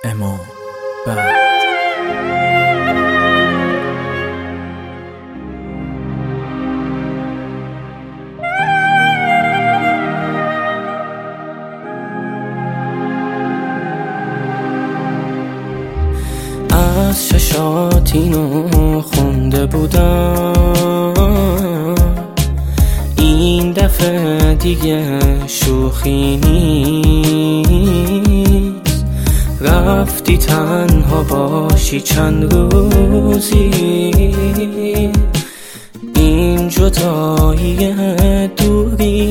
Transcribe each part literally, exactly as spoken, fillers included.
اما بعد از چشات اینو خونده بودم، این دفعه دیگه شوخی نیست. رفتی تنها باشی چند روزی، این جدایی دوری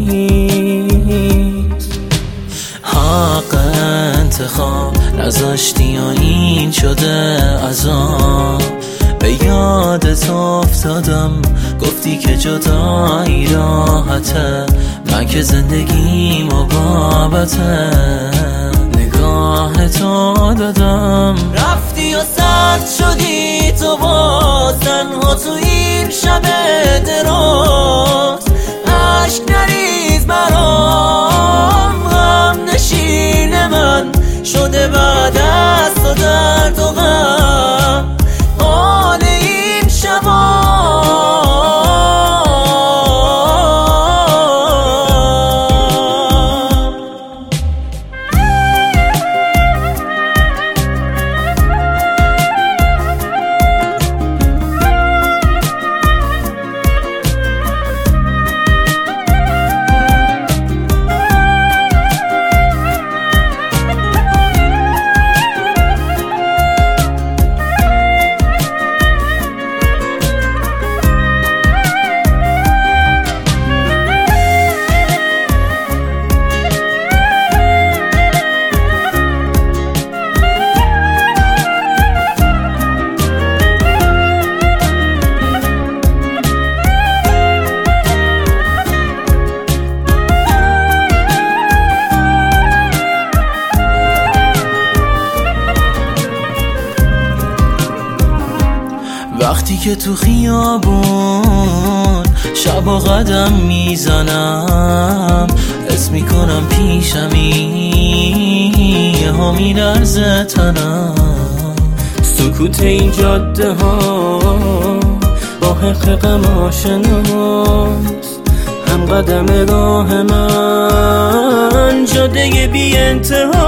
نیست. حق انتخاب نذاشتی و این شده عذاب. به یادت افتادم گفتی که جدایی راحته، من که زندگیم و بابته نگاه تو دادم. رفتی و سرد شدی تو باز، تنها تو این شب دراز. عشق نریز برام، غم نشین من شده بعد از تو درد و غم. حال این شبا وقتی که تو خیابون شب قدم میزنم، حس میکنم پیشمی یه ها میلرزه تنم. سکوت این جاده ها با حق غم آشناست، هم قدم راه من جاده بی انتها.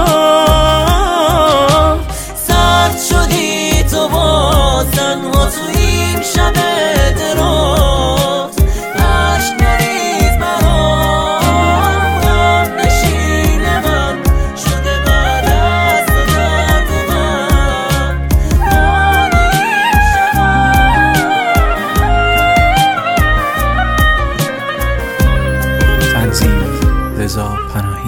سرد شدی تو باز، تنها تو این شب دراز. عشق نریز برام، غم نشین من شده بعد از تو درد و غم. حال این شبا تنظیم رضا پناهی.